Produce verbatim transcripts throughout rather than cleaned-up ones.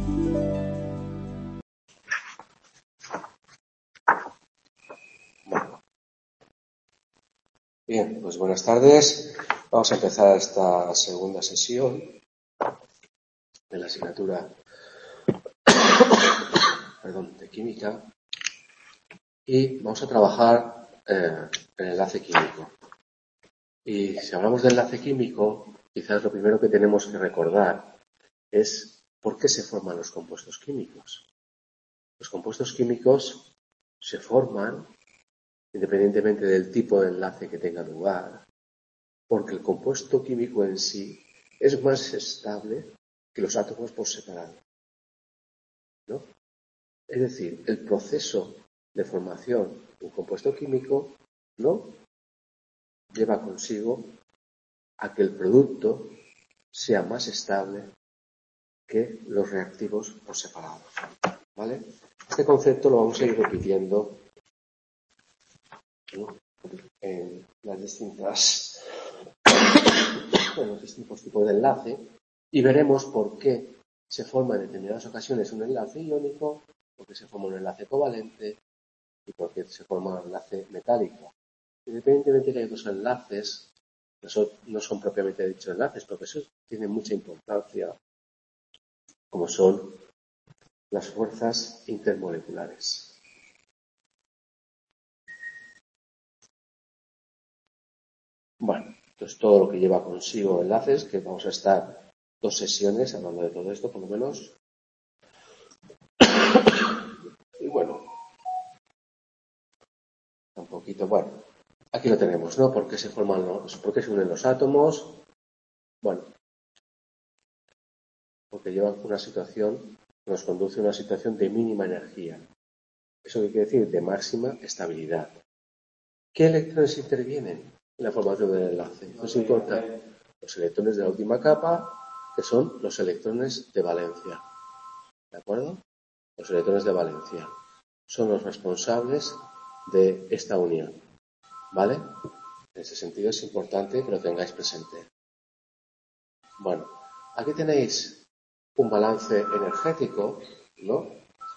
Bien, pues buenas tardes. Vamos a empezar esta segunda sesión de la asignatura perdón, de química y vamos a trabajar eh, el enlace químico. Y si hablamos de enlace químico, quizás lo primero que tenemos que recordar es por qué se forman los compuestos químicos. Los compuestos químicos se forman independientemente del tipo de enlace que tenga lugar, porque el compuesto químico en sí es más estable que los átomos por separado, ¿no? Es decir, el proceso de formación de un compuesto químico, ¿no?, lleva consigo a que el producto sea más estable que los reactivos por separado, ¿vale? Este concepto lo vamos a ir repitiendo, ¿no?, en las distintas en los distintos tipos de enlace y veremos por qué se forma en determinadas ocasiones un enlace iónico, por qué se forma un enlace covalente y por qué se forma un enlace metálico. Independientemente de que hay dos enlaces, no son, no son propiamente dichos enlaces, porque eso tiene mucha importancia, como son las fuerzas intermoleculares. Bueno, entonces todo lo que lleva consigo enlaces, que vamos a estar dos sesiones hablando de todo esto, por lo menos. Y bueno, un poquito, bueno, aquí lo tenemos, ¿no? ¿Por qué se forman los, por qué se unen los átomos? Bueno, porque llevan una situación, nos conduce a una situación de mínima energía. ¿Eso qué quiere decir? De máxima estabilidad. ¿Qué electrones intervienen en la formación del enlace? Nos importa los electrones de la última capa, que son los electrones de valencia. ¿De acuerdo? Los electrones de valencia son los responsables de esta unión. ¿Vale? En ese sentido es importante que lo tengáis presente. Bueno, aquí tenéis un balance energético, ¿no?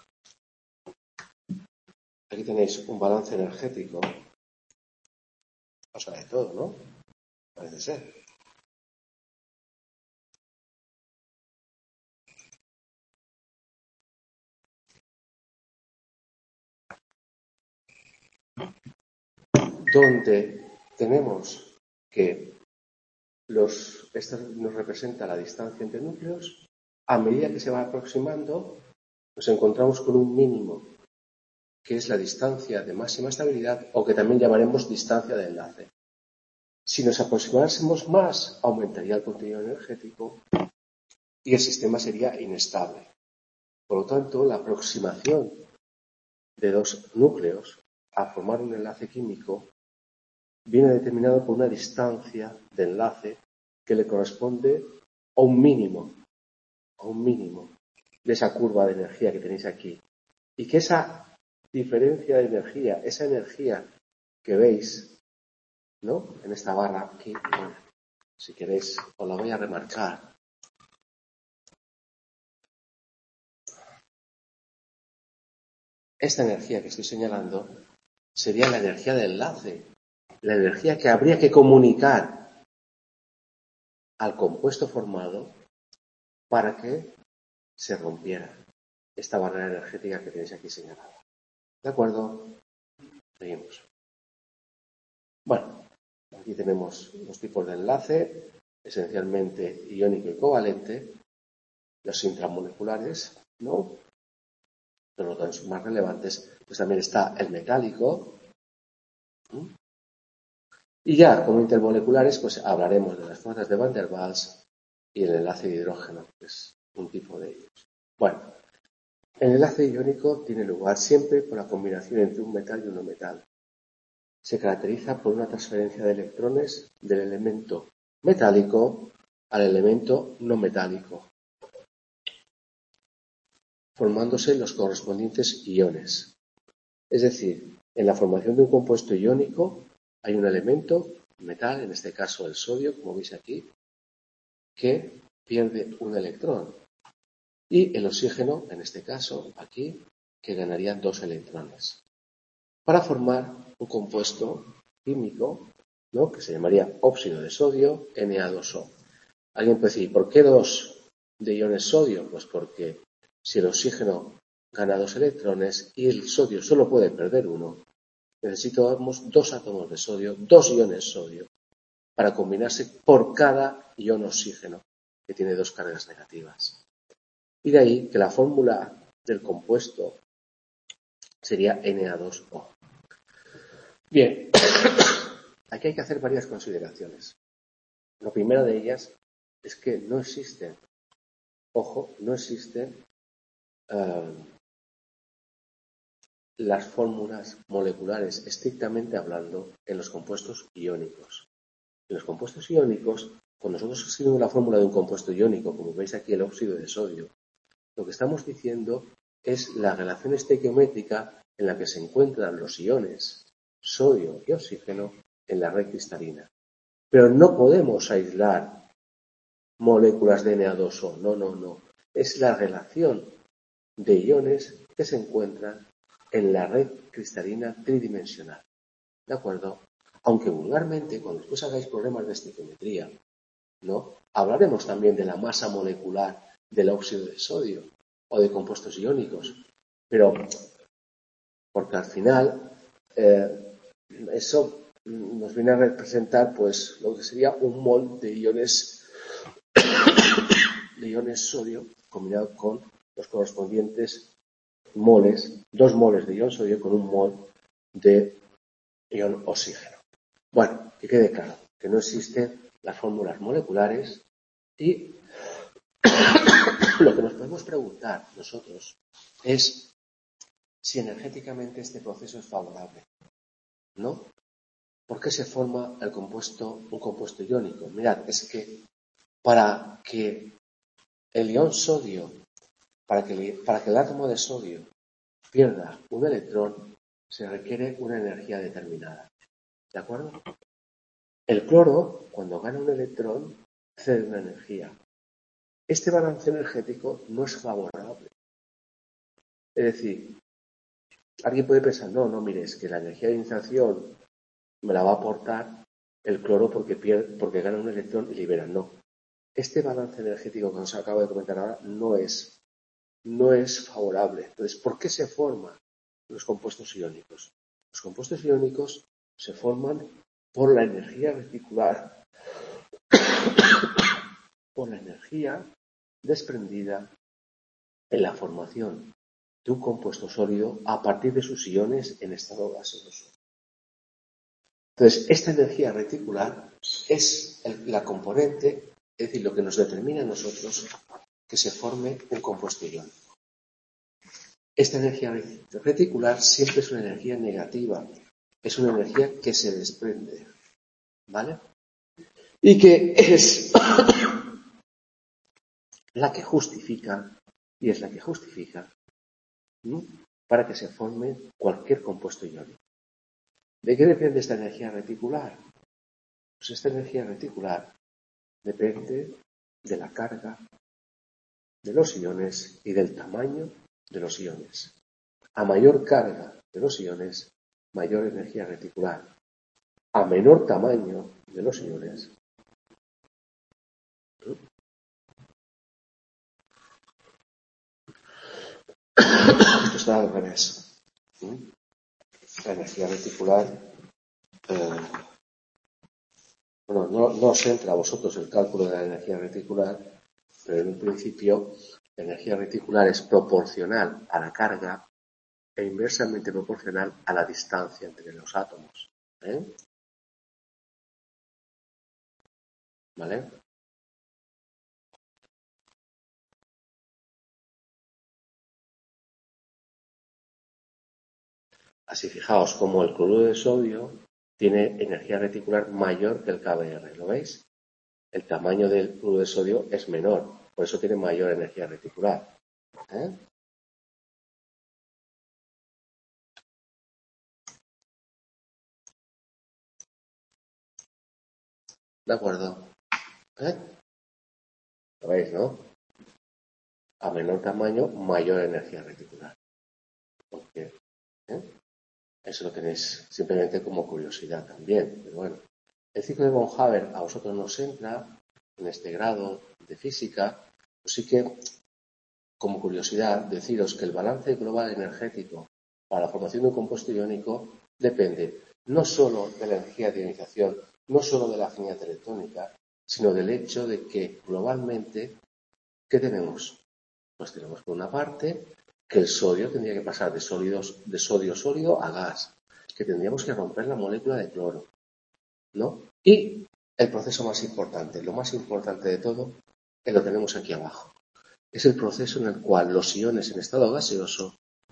Aquí tenéis un balance energético. O sea, de todo, ¿no? Parece ser. Donde tenemos que los, esto nos representa la distancia entre núcleos. A medida que se va aproximando, nos encontramos con un mínimo, que es la distancia de máxima estabilidad, o que también llamaremos distancia de enlace. Si nos aproximásemos más, aumentaría el contenido energético y el sistema sería inestable. Por lo tanto, la aproximación de dos núcleos a formar un enlace químico viene determinado por una distancia de enlace que le corresponde a un mínimo, a un mínimo de esa curva de energía que tenéis aquí. Y que esa diferencia de energía, esa energía que veis, ¿no?, en esta barra aquí, bueno, si queréis os la voy a remarcar. Esta energía que estoy señalando sería la energía de enlace, la energía que habría que comunicar al compuesto formado para que se rompiera esta barrera energética que tenéis aquí señalada. ¿De acuerdo? Seguimos. Bueno, aquí tenemos los tipos de enlace, esencialmente iónico y covalente, los intramoleculares, ¿no?, pero los dos más relevantes. Pues también está el metálico. ¿Mm? Y ya, como intermoleculares, pues hablaremos de las fuerzas de Van der Waals y el enlace de hidrógeno, que es un tipo de ellos. Bueno, el enlace iónico tiene lugar siempre por la combinación entre un metal y un no metal. Se caracteriza por una transferencia de electrones del elemento metálico al elemento no metálico, formándose los correspondientes iones. Es decir, en la formación de un compuesto iónico hay un elemento, metal, en este caso el sodio, como veis aquí, que pierde un electrón. Y el oxígeno, en este caso, aquí, que ganaría dos electrones. Para formar un compuesto químico, ¿no?, que se llamaría óxido de sodio, N A dos O. Alguien puede decir, ¿por qué dos de iones sodio? Pues porque si el oxígeno gana dos electrones y el sodio solo puede perder uno, necesitamos dos átomos de sodio, dos iones sodio, para combinarse por cada ion oxígeno, que tiene dos cargas negativas. Y de ahí que la fórmula del compuesto sería N A dos O. Bien, aquí hay que hacer varias consideraciones. La primera de ellas es que no existen, ojo, no existen uh, las fórmulas moleculares, estrictamente hablando, en los compuestos iónicos. En los compuestos iónicos, cuando nosotros escribimos la fórmula de un compuesto iónico, como veis aquí el óxido de sodio, lo que estamos diciendo es la relación estequiométrica en la que se encuentran los iones sodio y oxígeno en la red cristalina. Pero no podemos aislar moléculas de N A dos O, no, no, no. Es la relación de iones que se encuentran en la red cristalina tridimensional. ¿De acuerdo? Aunque vulgarmente, cuando después hagáis problemas de estequiometría, ¿no?, hablaremos también de la masa molecular del óxido de sodio o de compuestos iónicos, pero porque al final eh, eso nos viene a representar pues lo que sería un mol de iones de iones sodio combinado con los correspondientes moles, dos moles de ion sodio con un mol de ion oxígeno. Bueno, que quede claro que no existen las fórmulas moleculares y lo que nos podemos preguntar nosotros es si energéticamente este proceso es favorable, ¿no? ¿Por qué se forma el compuesto, un compuesto iónico? Mirad, es que para que el ion sodio, para que, para que el átomo de sodio pierda un electrón, se requiere una energía determinada. ¿De acuerdo? El cloro, cuando gana un electrón, cede una energía. Este balance energético no es favorable. Es decir, alguien puede pensar, no, no, mire, es que la energía de iniciación me la va a aportar el cloro porque, pierde, porque gana un electrón y libera. No. Este balance energético que os acabo de comentar ahora no es, no es favorable. Entonces, ¿por qué se forman los compuestos iónicos? Los compuestos iónicos se forman por la energía reticular, por la energía desprendida en la formación de un compuesto sólido a partir de sus iones en estado gaseoso. Entonces, esta energía reticular es el, la componente, es decir, lo que nos determina a nosotros que se forme un compuesto iónico. Esta energía reticular siempre es una energía negativa, es una energía que se desprende, ¿vale? Y que es la que justifica, y es la que justifica, ¿no?, para que se forme cualquier compuesto iónico. ¿De qué depende esta energía reticular? Pues esta energía reticular depende de la carga de los iones y del tamaño de los iones. A mayor carga de los iones, mayor energía reticular. A menor tamaño de los iones, esto está al revés. La energía reticular, eh, bueno, no, no os entra a vosotros el cálculo de la energía reticular, pero en un principio la energía reticular es proporcional a la carga e inversamente proporcional a la distancia entre los átomos. ¿Eh? ¿Vale? Así fijaos como el cloruro de sodio tiene energía reticular mayor que el K B R, ¿lo veis? El tamaño del cloruro de sodio es menor, por eso tiene mayor energía reticular. ¿Eh? ¿De acuerdo? ¿Eh? ¿Lo veis, no? A menor tamaño, mayor energía reticular. Porque, ¿eh? Eso lo tenéis simplemente como curiosidad también. Pero bueno, el ciclo de von Haber a vosotros nos entra en este grado de física. Pues sí que, como curiosidad, deciros que el balance global energético para la formación de un compuesto iónico depende no solo de la energía de ionización, no solo de la afinidad electrónica, sino del hecho de que globalmente, ¿qué tenemos? Pues tenemos por una parte que el sodio tendría que pasar de, sólidos, de sodio sólido a gas, que tendríamos que romper la molécula de cloro, ¿no? Y el proceso más importante, lo más importante de todo, que lo tenemos aquí abajo. Es el proceso en el cual los iones en estado gaseoso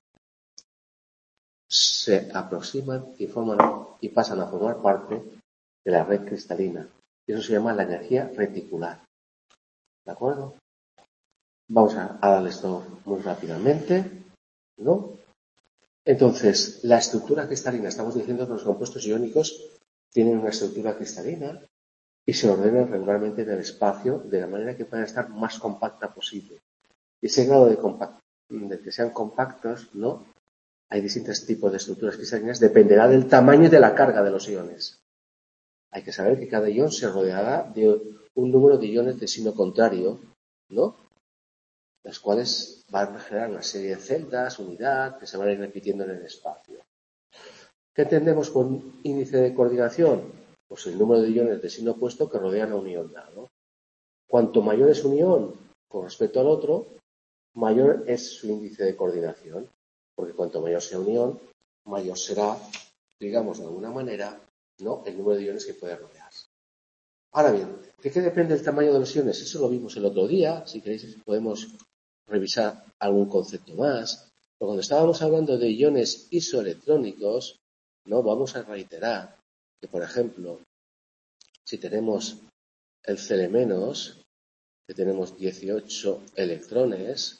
se aproximan y, forman, y pasan a formar parte de la red cristalina. Y eso se llama la energía reticular. ¿De acuerdo? Vamos a, a darle esto muy rápidamente, ¿no? Entonces, la estructura cristalina, estamos diciendo que los compuestos iónicos tienen una estructura cristalina y se ordenan regularmente en el espacio de la manera que puedan estar más compacta posible. Y ese grado de, compact, de que sean compactos, ¿no? Hay distintos tipos de estructuras cristalinas, dependerá del tamaño y de la carga de los iones. Hay que saber que cada ion se rodeará de un número de iones de signo contrario, ¿no? Las cuales van a generar una serie de celdas, unidad, que se van a ir repitiendo en el espacio. ¿Qué entendemos por índice de coordinación? Pues el número de iones de signo opuesto que rodean a un ion dado. Cuanto mayor es un ion con respecto al otro, mayor es su índice de coordinación. Porque cuanto mayor sea un ion, mayor será, digamos de alguna manera, ¿no?, el número de iones que puede rodearse. Ahora bien, ¿de qué depende el tamaño de los iones? Eso lo vimos el otro día. Si queréis podemos revisar algún concepto más. Pero cuando estábamos hablando de iones isoelectrónicos, no vamos a reiterar que, por ejemplo, si tenemos el Cl-, que tenemos dieciocho electrones,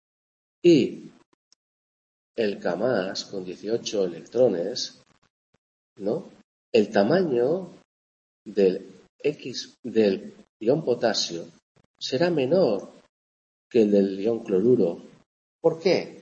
y el K+, con dieciocho electrones, ¿no? El tamaño del X del ion potasio será menor que el del ion cloruro. ¿Por qué?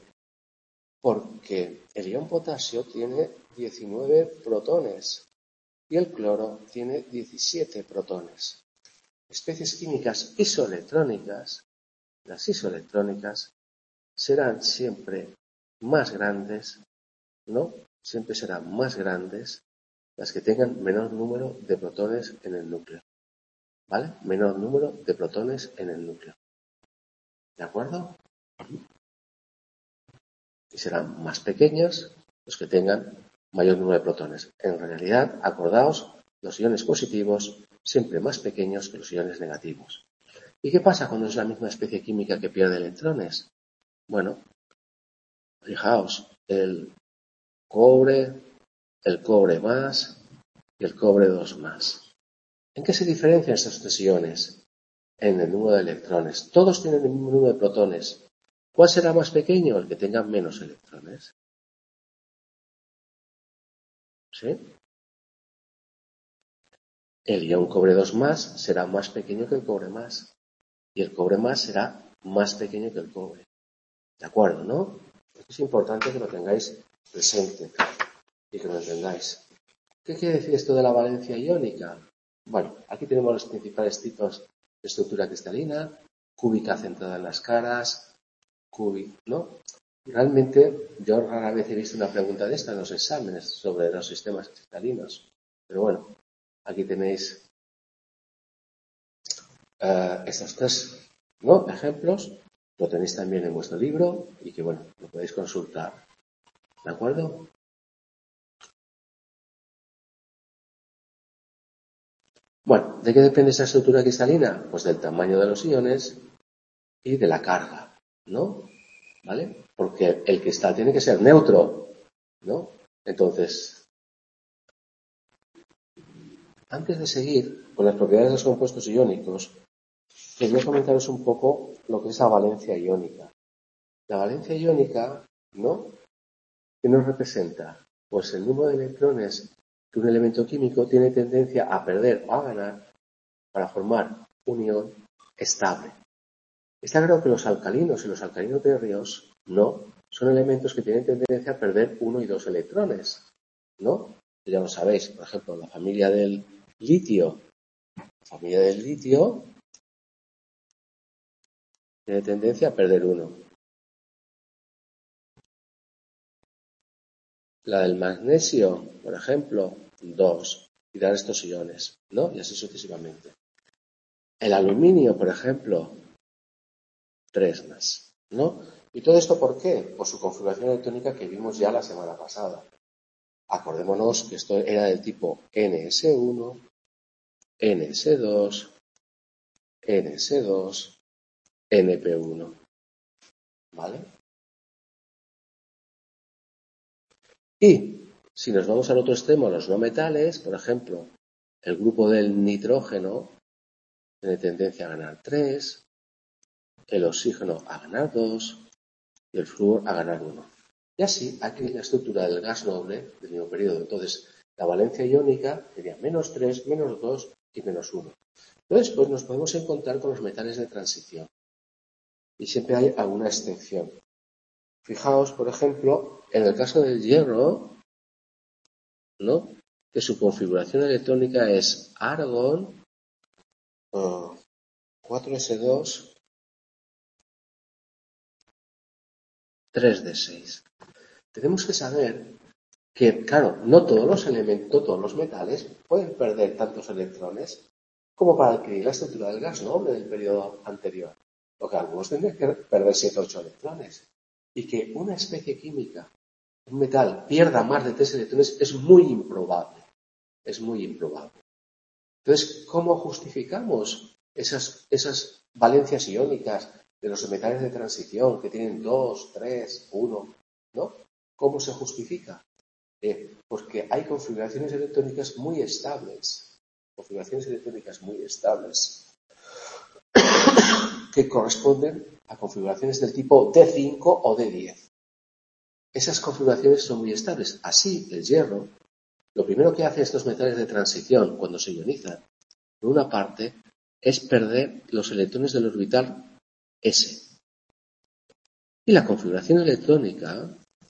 Porque el ion potasio tiene diecinueve protones y el cloro tiene diecisiete protones. Especies químicas isoelectrónicas, las isoelectrónicas, serán siempre más grandes, ¿no? Siempre serán más grandes las que tengan menor número de protones en el núcleo. ¿Vale? Menor número de protones en el núcleo. ¿De acuerdo? Y serán más pequeños los que tengan mayor número de protones. En realidad, acordaos, los iones positivos siempre más pequeños que los iones negativos. ¿Y qué pasa cuando es la misma especie química que pierde electrones? Bueno, fijaos, el cobre, el cobre más y el cobre dos más. ¿En qué se diferencian estos tres iones? En el número de electrones. Todos tienen el mismo número de protones. ¿Cuál será más pequeño? El que tenga menos electrones. ¿Sí? El ion cobre dos más será más pequeño que el cobre más. Y el cobre más será más pequeño que el cobre. ¿De acuerdo, no? Es importante que lo tengáis presente y que lo entendáis. ¿Qué quiere decir esto de la valencia iónica? Bueno, aquí tenemos los principales tipos de estructura cristalina, cúbica centrada en las caras, cúbica, ¿no? Realmente yo rara vez he visto una pregunta de esta en los exámenes sobre los sistemas cristalinos. Pero bueno, aquí tenéis uh, estos tres, ¿no?, ejemplos. Lo tenéis también en vuestro libro y que, bueno, lo podéis consultar. ¿De acuerdo? Bueno, ¿de qué depende esa estructura cristalina? Pues del tamaño de los iones y de la carga, ¿no? ¿Vale? Porque el cristal tiene que ser neutro, ¿no? Entonces, antes de seguir con las propiedades de los compuestos iónicos, quería comentaros un poco lo que es la valencia iónica. La valencia iónica, ¿no?, ¿qué nos representa? Pues el número de electrones que un elemento químico tiene tendencia a perder o a ganar para formar un ion estable. Está claro que los alcalinos y los alcalinoterrios no son elementos que tienen tendencia a perder uno y dos electrones, ¿no? Ya lo sabéis, por ejemplo, la familia del litio, la familia del litio tiene tendencia a perder uno. La del magnesio, por ejemplo, dos, y dar estos iones, ¿no? Y así sucesivamente. El aluminio, por ejemplo, tres más, ¿no? ¿Y todo esto por qué? Por su configuración electrónica que vimos ya la semana pasada. Acordémonos que esto era del tipo N S uno, N S dos, N S dos, N P uno. ¿Vale? Y si nos vamos al otro extremo, los no metales, por ejemplo, el grupo del nitrógeno tiene tendencia a ganar tres, el oxígeno a ganar dos y el flúor a ganar uno. Y así, aquí la estructura del gas noble del mismo periodo. Entonces, la valencia iónica sería menos tres, menos dos y menos uno. Entonces, pues nos podemos encontrar con los metales de transición. Y siempre hay alguna excepción. Fijaos, por ejemplo, en el caso del hierro, ¿no? Que su configuración electrónica es argón, uh, cuatro ese dos, tres de seis. Tenemos que saber que, claro, no todos los elementos, todos los metales pueden perder tantos electrones como para adquirir la estructura del gas noble del periodo anterior. Lo que algunos tendrían que perder siete o ocho electrones. Y que una especie química, un metal, pierda más de tres electrones es muy improbable. Es muy improbable. Entonces, ¿cómo justificamos esas, esas valencias iónicas de los metales de transición que tienen dos, tres, uno, ¿no? ¿Cómo se justifica? Eh, porque hay configuraciones electrónicas muy estables, configuraciones electrónicas muy estables, que corresponden a configuraciones del tipo D cinco o D diez. Esas configuraciones son muy estables. Así, el hierro, lo primero que hacen estos metales de transición cuando se ionizan, por una parte, es perder los electrones del orbital S. Y la configuración electrónica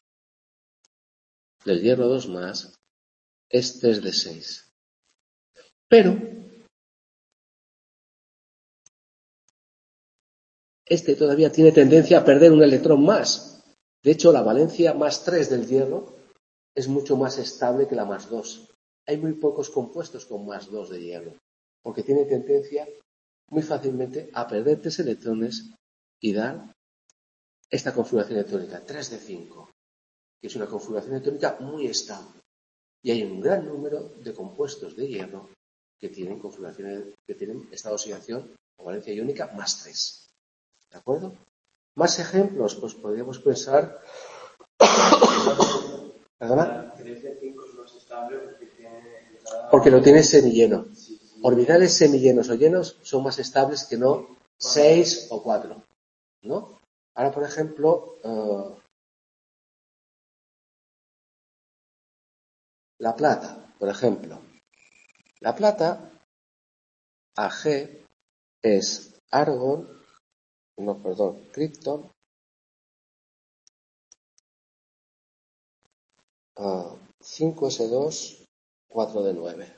del hierro dos más es tres de seis. Pero este todavía tiene tendencia a perder un electrón más. De hecho, la valencia más tres del hierro es mucho más estable que la más dos. Hay muy pocos compuestos con más dos de hierro, porque tiene tendencia muy fácilmente a perder tres electrones y dar esta configuración electrónica, tres de cinco, que es una configuración electrónica muy estable. Y hay un gran número de compuestos de hierro que tienen configuraciones, que tienen esta oxidación o valencia iónica más tres. ¿De acuerdo? Más ejemplos, pues podríamos pensar. ¿Perdona? Porque lo tiene semilleno. Orbitales semillenos o llenos son más estables que no seis o cuatro, ¿no? Ahora, por ejemplo, uh, la plata, por ejemplo. La plata, A G, es argón, no, perdón, criptón, uh, cinco ese dos, cuatro de nueve.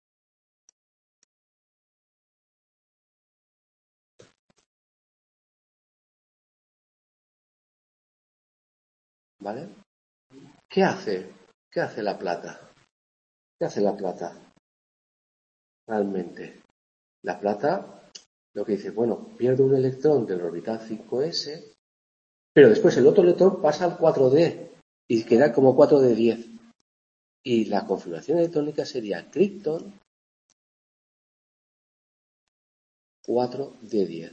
¿Vale? ¿Qué hace? ¿Qué hace la plata? ¿Qué hace la plata? Realmente. La plata, lo que dice, bueno, pierde un electrón del orbital cinco ese, pero después el otro electrón pasa al cuatro D y queda como cuatro de diez. Y la configuración electrónica sería criptón cuatro de diez.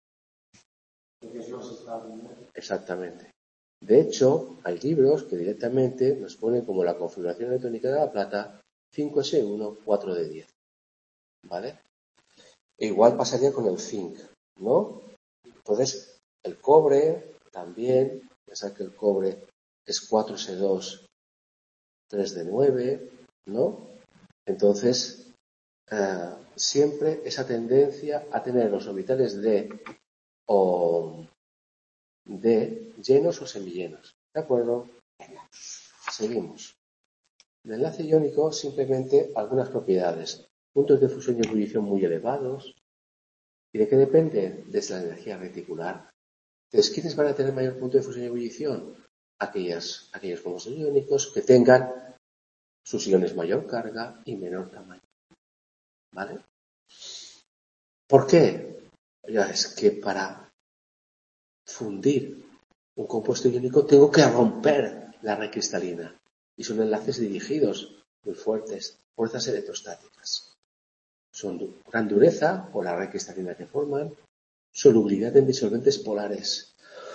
Exactamente. De hecho, hay libros que directamente nos ponen como la configuración electrónica de la plata cinco ese uno, cuatro de diez. ¿Vale? E igual pasaría con el zinc, ¿no? Entonces, el cobre también, pensad que el cobre es cuatro ese dos, tres de nueve, ¿no? Entonces, eh, siempre esa tendencia a tener los orbitales de o de llenos o semillenos. ¿De acuerdo? Venga, seguimos. El enlace iónico, simplemente algunas propiedades. Puntos de fusión y ebullición muy elevados. ¿Y de qué depende? Desde la energía reticular. Entonces, ¿quiénes van a tener mayor punto de fusión y ebullición? Aquellas, aquellos compuestos iónicos que tengan sus iones mayor carga y menor tamaño. ¿Vale? ¿Por qué? Ya es que para fundir un compuesto iónico tengo que romper la red cristalina. Y son enlaces dirigidos muy fuertes, fuerzas electrostáticas. Son gran dureza por la red cristalina que forman, solubilidad en disolventes polares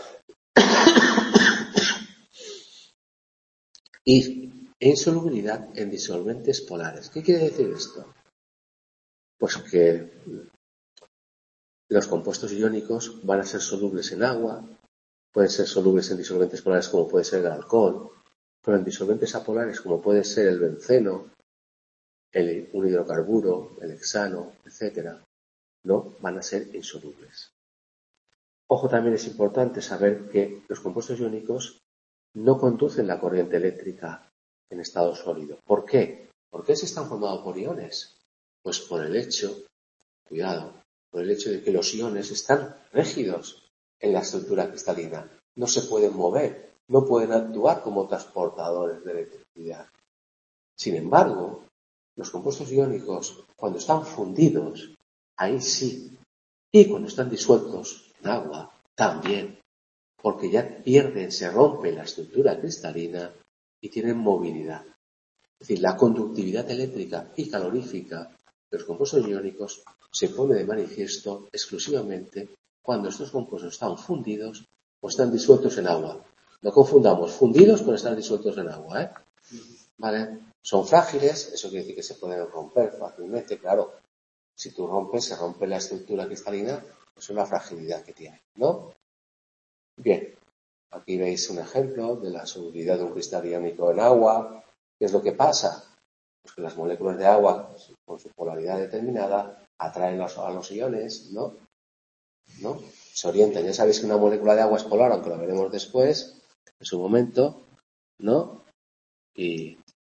y insolubilidad en disolventes polares. ¿Qué quiere decir esto? Pues que los compuestos iónicos van a ser solubles en agua, pueden ser solubles en disolventes polares como puede ser el alcohol, pero en disolventes apolares como puede ser el benceno, el, un hidrocarburo, el hexano, etcétera, no van a ser insolubles. Ojo, también es importante saber que los compuestos iónicos no conducen la corriente eléctrica en estado sólido. ¿Por qué? ¿Por qué se están formados por iones? Pues por el hecho, cuidado, por el hecho de que los iones están rígidos en la estructura cristalina. No se pueden mover, no pueden actuar como transportadores de electricidad. Sin embargo, los compuestos iónicos, cuando están fundidos, ahí sí. Y cuando están disueltos en agua, también. Porque ya pierden, se rompe la estructura cristalina y tienen movilidad. Es decir, la conductividad eléctrica y calorífica de los compuestos iónicos se pone de manifiesto exclusivamente cuando estos compuestos están fundidos o están disueltos en agua. No confundamos fundidos con estar disueltos en agua, ¿eh? ¿Vale? Son frágiles, eso quiere decir que se pueden romper fácilmente, claro. Si tú rompes, se rompe la estructura cristalina, es una fragilidad que tiene, ¿no? Bien, aquí veis un ejemplo de la solubilidad de un cristal iónico en agua. ¿Qué es lo que pasa? Pues que las moléculas de agua, con su polaridad determinada, atraen a los iones, ¿no? ¿no? Se orientan. Ya sabéis que una molécula de agua es polar, aunque lo veremos después, en su momento, ¿no? Y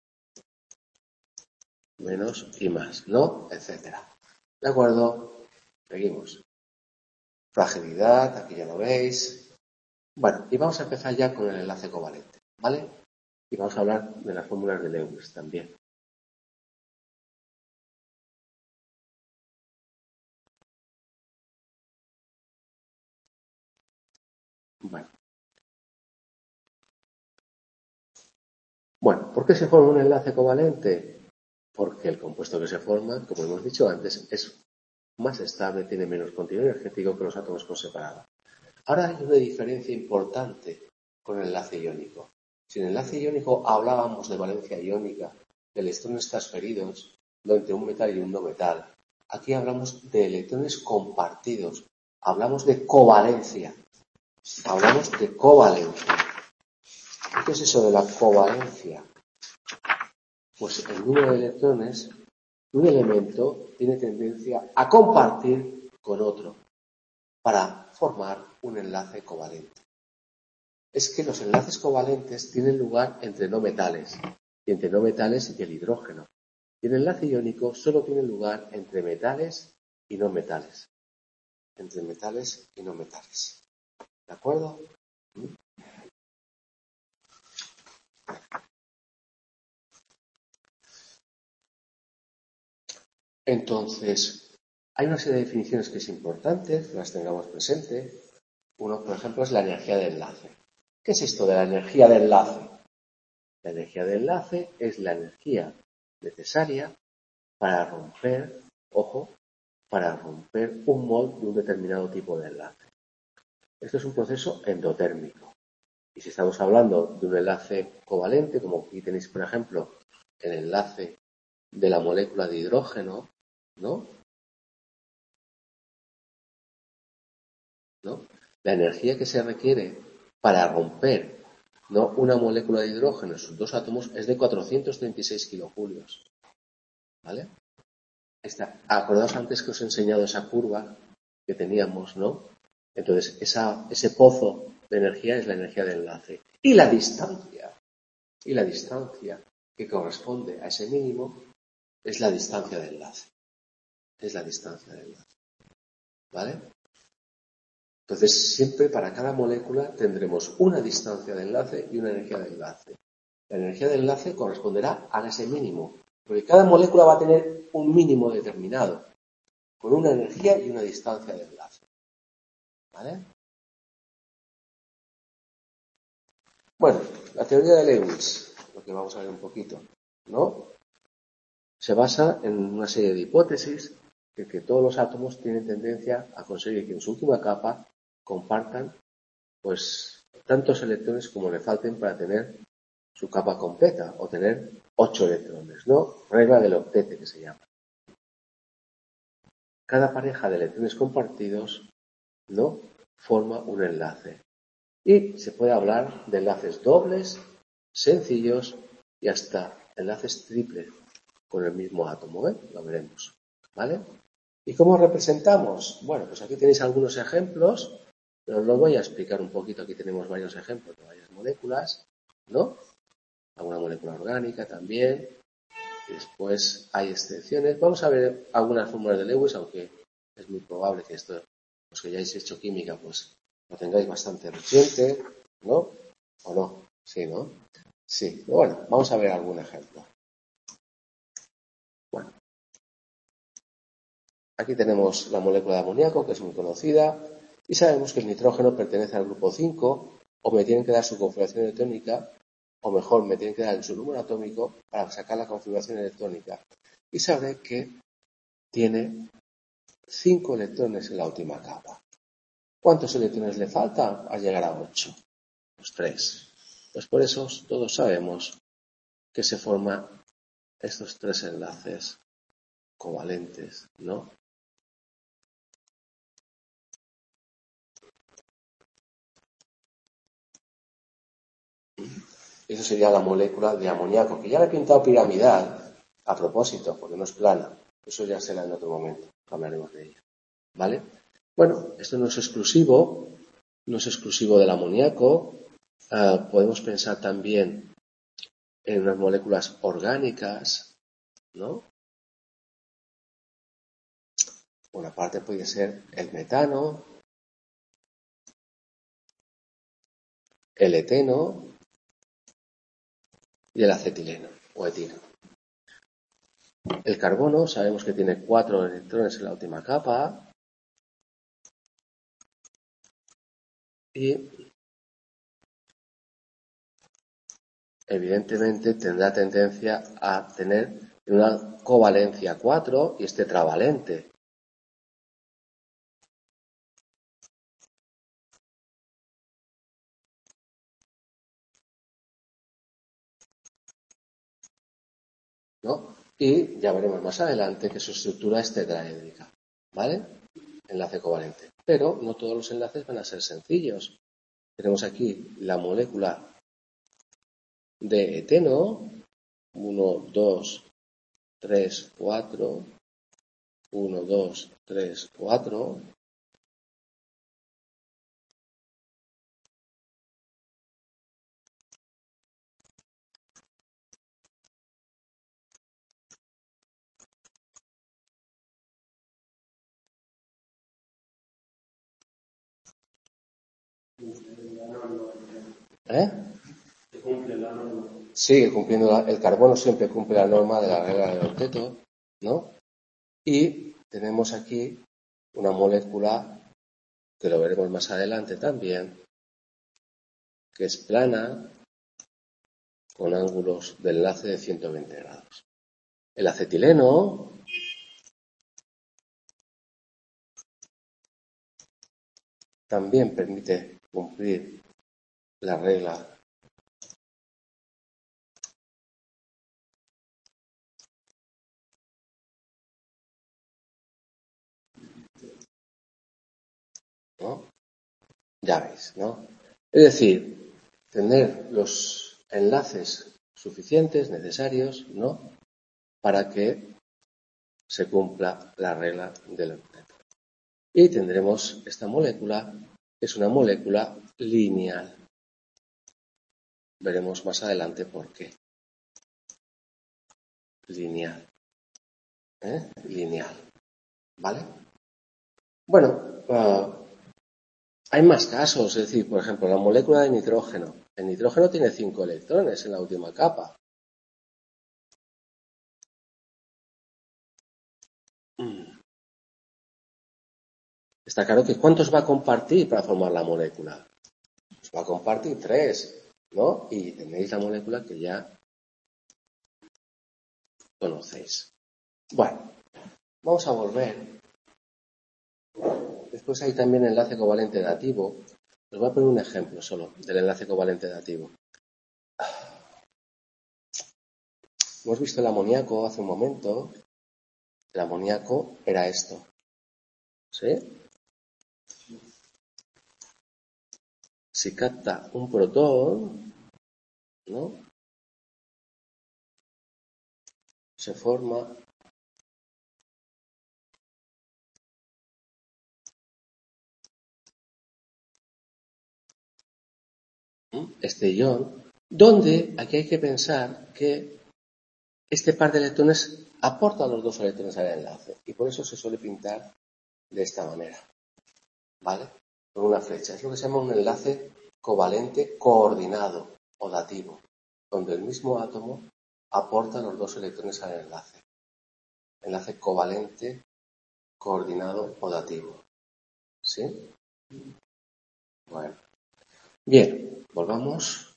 menos y más, ¿no? Etcétera. ¿De acuerdo? Seguimos. Fragilidad, aquí ya lo veis. Bueno, y vamos a empezar ya con el enlace covalente, ¿vale? Y vamos a hablar de las fórmulas de Lewis también. Bueno. Bueno, ¿por qué se forma un enlace covalente? Porque el compuesto que se forma, como hemos dicho antes, es más estable, tiene menos contenido energético que los átomos por separado. Ahora hay una diferencia importante con el enlace iónico. Si en el enlace iónico hablábamos de valencia iónica, de electrones transferidos entre un metal y un no metal, aquí hablamos de electrones compartidos, hablamos de covalencia, hablamos de covalencia. ¿Qué es eso de la covalencia? Pues el número de electrones de un elemento tiene tendencia a compartir con otro para formar un enlace covalente. Es que los enlaces covalentes tienen lugar entre no metales, y entre no metales y el hidrógeno. Y el enlace iónico solo tiene lugar entre metales y no metales. Entre metales y no metales. ¿De acuerdo? Entonces, hay una serie de definiciones que es importante que las tengamos presente. Uno, por ejemplo, es la energía de enlace. ¿Qué es esto de la energía de enlace? La energía de enlace es la energía necesaria para romper, ojo, para romper un mol de un determinado tipo de enlace. Esto es un proceso endotérmico. Y si estamos hablando de un enlace covalente, como aquí tenéis, por ejemplo, el enlace de la molécula de hidrógeno, ¿no? ¿No? La energía que se requiere para romper, ¿no?, una molécula de hidrógeno en sus dos átomos es de cuatrocientos treinta y seis kilojulios. ¿Vale? Está. Acordaos antes que os he enseñado esa curva que teníamos, ¿no? Entonces, esa, ese pozo de energía es la energía del enlace. Y la distancia, y la distancia que corresponde a ese mínimo es la distancia de enlace. Es la distancia de enlace. ¿Vale? Entonces, siempre para cada molécula tendremos una distancia de enlace y una energía de enlace. La energía de enlace corresponderá a ese mínimo, porque cada molécula va a tener un mínimo determinado, con una energía y una distancia de enlace. ¿Vale? Bueno, la teoría de Lewis, lo que vamos a ver un poquito, ¿no? Se basa en una serie de hipótesis de que todos los átomos tienen tendencia a conseguir que en su última capa compartan, pues, tantos electrones como le falten para tener su capa completa, o tener ocho electrones, ¿no? Regla del octete que se llama. Cada pareja de electrones compartidos, ¿no?, forma un enlace. Y se puede hablar de enlaces dobles, sencillos y hasta enlaces triples con el mismo átomo, ¿eh? Lo veremos, ¿vale? ¿Y cómo representamos? Bueno, pues aquí tenéis algunos ejemplos, pero os lo voy a explicar un poquito. Aquí tenemos varios ejemplos de varias moléculas, ¿no? Alguna molécula orgánica también. Y después hay excepciones. Vamos a ver algunas fórmulas de Lewis, aunque es muy probable que esto, los que hayáis hecho química, pues lo tengáis bastante reciente, ¿no? ¿O no? Sí, ¿no? Sí. Bueno, vamos a ver algún ejemplo. Bueno, aquí tenemos la molécula de amoníaco, que es muy conocida, y sabemos que el nitrógeno pertenece al grupo cinco, o me tienen que dar su configuración electrónica, o mejor, me tienen que dar su número atómico para sacar la configuración electrónica. Y sabré que tiene cinco electrones en la última capa. ¿Cuántos electrones le faltan a llegar a ocho? Pues tres. Pues por eso todos sabemos que se forman estos tres enlaces covalentes, ¿no? Eso sería la molécula de amoníaco, que ya la he pintado piramidal a propósito, porque no es plana. Eso ya será en otro momento, hablaremos de ella. ¿Vale? Bueno, esto no es exclusivo, no es exclusivo del amoníaco. Uh, podemos pensar también en unas moléculas orgánicas, ¿no? Una parte puede ser el metano, el eteno y el acetileno o etilo. El carbono sabemos que tiene cuatro electrones en la última capa y evidentemente tendrá tendencia a tener una covalencia cuatro y este tetravalente. ¿No? Y ya veremos más adelante que su estructura es tetraédrica, ¿vale? Enlace covalente. Pero no todos los enlaces van a ser sencillos. Tenemos aquí la molécula de eteno, uno, dos, tres, cuatro, uno, dos, tres, cuatro. ¿Eh? Sigue cumpliendo la, el carbono siempre cumple la norma de la regla del octeto, ¿no? Y tenemos aquí una molécula que lo veremos más adelante también, que es plana con ángulos de enlace de ciento veinte grados. El acetileno también permite cumplir la regla ¿no? Ya veis, ¿no? Es decir, tener los enlaces suficientes, necesarios, ¿no?, para que se cumpla la regla del octeto. Y tendremos esta molécula es una molécula lineal. Veremos más adelante por qué. Lineal. ¿Eh? Lineal. ¿Vale? Bueno, uh, hay más casos. Es decir, por ejemplo, la molécula de nitrógeno. El nitrógeno tiene cinco electrones en la última capa. Está claro que ¿cuántos va a compartir para formar la molécula? Pues va a compartir tres, ¿no? Y tenéis la molécula que ya conocéis. Bueno, vamos a volver. Después hay también enlace covalente dativo. Os voy a poner un ejemplo solo del enlace covalente dativo. Hemos visto el amoníaco hace un momento. El amoníaco era esto. ¿Sí? Si capta un protón, ¿no? Se forma este ion, donde aquí hay que pensar que este par de electrones aporta los dos electrones al enlace y por eso se suele pintar de esta manera, ¿vale? Con una flecha. Es lo que se llama un enlace covalente coordinado o dativo, donde el mismo átomo aporta los dos electrones al enlace. Enlace covalente coordinado o dativo. ¿Sí? Bueno. Bien, volvamos.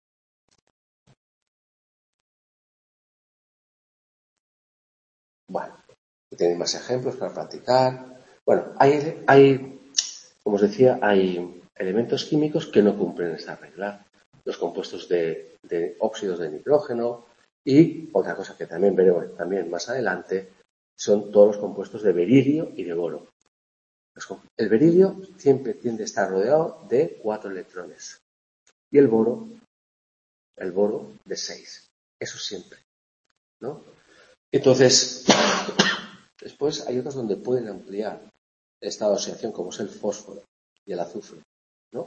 Bueno, tenéis más ejemplos para practicar. Bueno, hay, hay, como os decía, hay elementos químicos que no cumplen esta regla. Los compuestos de, de óxidos de nitrógeno y otra cosa que también veremos también más adelante son todos los compuestos de berilio y de boro. El berilio siempre tiende a estar rodeado de cuatro electrones y el boro, el boro de seis. Eso siempre, ¿no? Entonces, después hay otros donde pueden ampliar el estado de oxidación, como es el fósforo y el azufre, ¿no?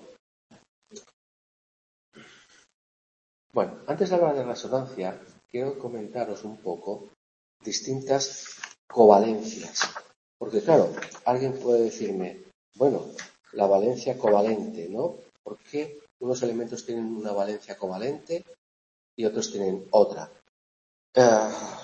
Bueno, antes de hablar de resonancia, quiero comentaros un poco distintas covalencias. Porque, claro, alguien puede decirme, bueno, la valencia covalente, ¿no? ¿Por qué unos elementos tienen una valencia covalente y otros tienen otra? Uh,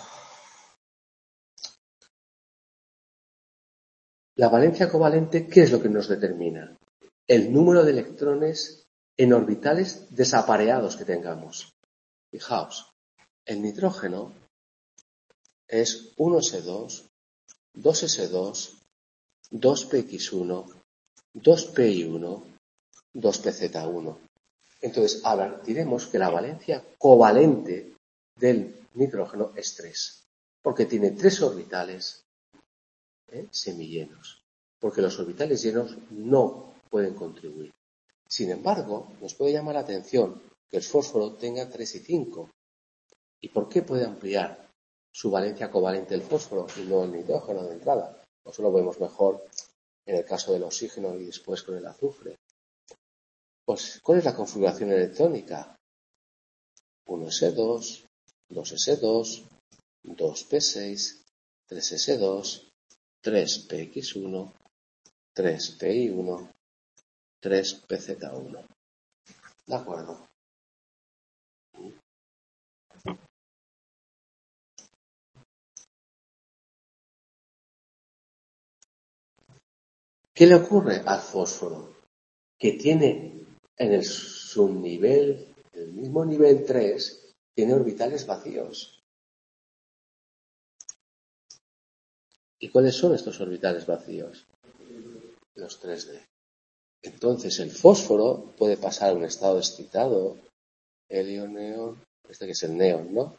la valencia covalente, ¿qué es lo que nos determina? El número de electrones en orbitales desapareados que tengamos. Fijaos, el nitrógeno es uno ese dos, dos ese dos, dos pe equis uno, dos pe i uno, dos pe zeta uno. Entonces, ahora diremos que la valencia covalente del nitrógeno es tres, porque tiene tres orbitales ¿eh? semillenos, porque los orbitales llenos no pueden contribuir. Sin embargo, nos puede llamar la atención que el fósforo tenga tres y cinco. ¿Y por qué puede ampliar su valencia covalente el fósforo y no el nitrógeno de entrada? Eso lo vemos mejor en el caso del oxígeno y después con el azufre. Pues, ¿cuál es la configuración electrónica? uno ese dos, dos ese dos, dos pe seis, tres ese dos, tres pe equis uno, tres pe i uno, tres pe zeta uno. ¿De acuerdo? ¿Qué le ocurre al fósforo? Que tiene en el subnivel, el mismo nivel tres, tiene orbitales vacíos. ¿Y cuáles son estos orbitales vacíos? Los tres de. Entonces el fósforo puede pasar a un estado excitado, helio, neón, este que es el neón, ¿no?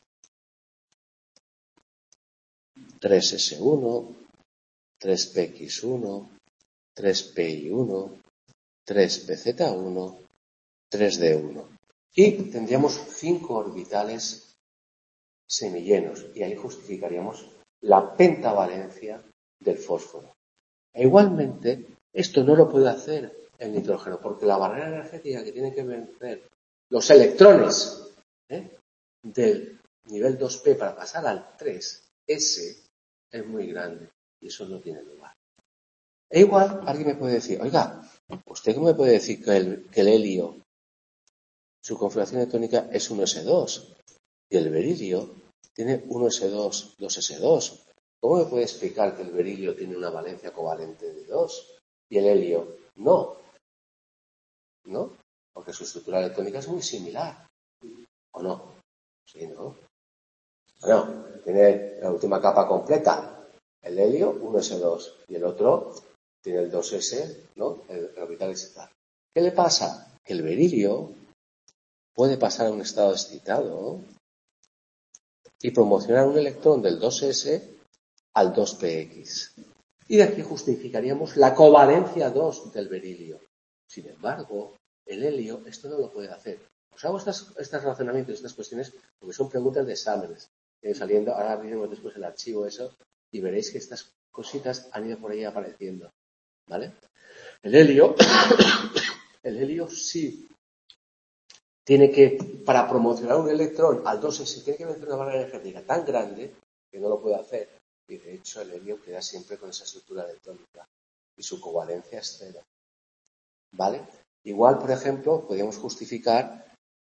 tres ese uno, tres pe equis uno, tres pe i uno, tres pe zeta uno, tres de uno. Y tendríamos cinco orbitales semillenos y ahí justificaríamos la pentavalencia del fósforo. E igualmente, esto no lo puede hacer el nitrógeno, porque la barrera energética que tienen que vencer los electrones, ¿eh?, del nivel dos pe para pasar al tres ese es muy grande y eso no tiene lugar. E igual alguien me puede decir, oiga, ¿usted cómo me puede decir que el, que el helio, su configuración electrónica es uno ese dos y el berilio tiene uno ese dos, dos ese dos? ¿Cómo me puede explicar que el berilio tiene una valencia covalente de dos y el helio no? ¿No? Porque su estructura electrónica es muy similar. ¿O no? Sí, ¿no? Bueno, tiene la última capa completa, el helio, uno ese dos, y el otro tiene el dos ese, ¿no? El, el orbital excitado. ¿Qué le pasa? Que el berilio puede pasar a un estado excitado y promocionar un electrón del dos ese al dos pe equis. Y de aquí justificaríamos la covalencia dos del berilio. Sin embargo, el helio esto no lo puede hacer. Os hago estas, estos razonamientos, estas cuestiones, porque son preguntas de exámenes. Eh, saliendo, ahora abriremos después el archivo eso y veréis que estas cositas han ido por ahí apareciendo. ¿Vale? El helio, el helio sí tiene que, para promocionar un electrón al dos ese, tiene que vencer una barrera energética tan grande que no lo puede hacer. Y de hecho el helio queda siempre con esa estructura electrónica y su covalencia es cero. ¿Vale? Igual, por ejemplo, podríamos justificar...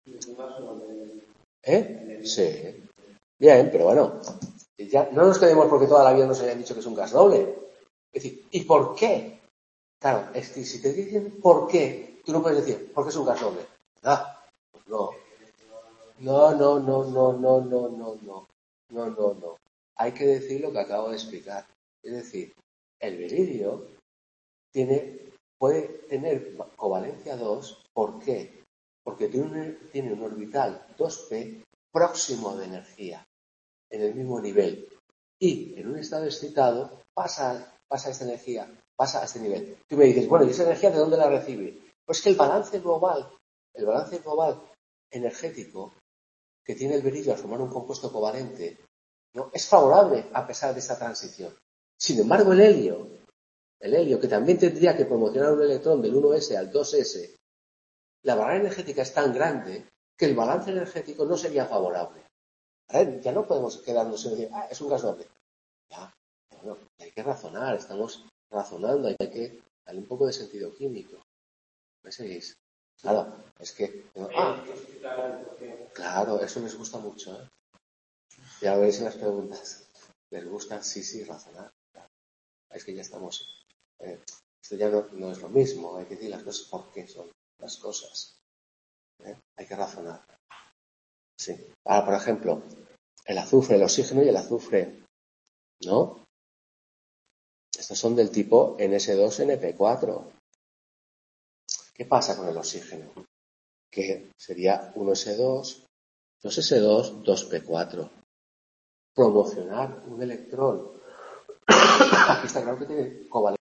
¿Eh? Sí. Bien, pero bueno, ya no nos quedemos porque toda la vida nos hayan dicho que es un gas doble. Es decir, ¿y por qué? Claro, es que si te dicen por qué, tú no puedes decir, ¿por qué es un gas doble? Ah, pues no. No, no, no, no, no, no, no, no. No, no, no. Hay que decir lo que acabo de explicar. Es decir, el berilio tiene, puede tener covalencia dos. ¿Por qué? Porque tiene un, tiene un orbital dos pe próximo de energía, en el mismo nivel. Y en un estado excitado pasa, pasa esta energía, pasa a este nivel. Tú me dices, bueno, ¿y esa energía de dónde la recibe? Pues que el balance global, el balance global energético que tiene el berilio al formar un compuesto covalente, ¿no?, es favorable a pesar de esta transición. Sin embargo, el helio, el helio, que también tendría que promocionar un electrón del uno ese al dos ese, la barrera energética es tan grande que el balance energético no sería favorable. A ver, ya no podemos quedarnos en decir, ah, es un gas doble. Ya, bueno, hay que razonar, estamos razonando, hay que darle un poco de sentido químico. ¿Me seguís? Claro, es que... Ah, claro, eso les gusta mucho, ¿eh? Ya lo veréis en las preguntas. ¿Les gusta? Sí, sí, razonar. Claro. Es que ya estamos... Eh, esto ya no, no es lo mismo, hay que decir las cosas por qué son las cosas. ¿Eh? Hay que razonar. Sí. Ahora, por ejemplo, el azufre, el oxígeno y el azufre, ¿no? Estos son del tipo ene ese dos ene pe cuatro. ¿Qué pasa con el oxígeno? Que sería uno ese dos, dos ese dos, dos pe cuatro. Promocionar un electrón. Aquí está claro que tiene covalencia.